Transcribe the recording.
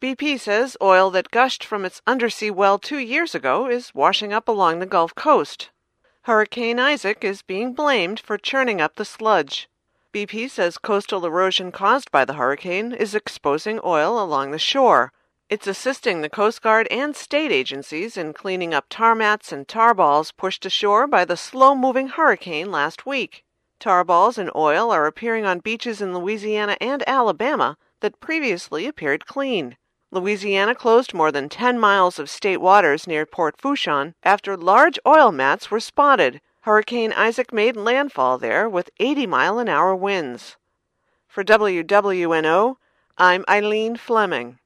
BP says oil that gushed from its undersea well 2 years ago is washing up along the Gulf Coast. Hurricane Isaac is being blamed for churning up the sludge. BP says coastal erosion caused by the hurricane is exposing oil along the shore. It's assisting the Coast Guard and state agencies in cleaning up tar mats and tar balls pushed ashore by the slow-moving hurricane last week. Tar balls and oil are appearing on beaches in Louisiana and Alabama that previously appeared clean. Louisiana closed more than 10 miles of state waters near Port Fourchon after large oil mats were spotted. Hurricane Isaac made landfall there with 80-mile-an-hour winds. For WWNO, I'm Eileen Fleming.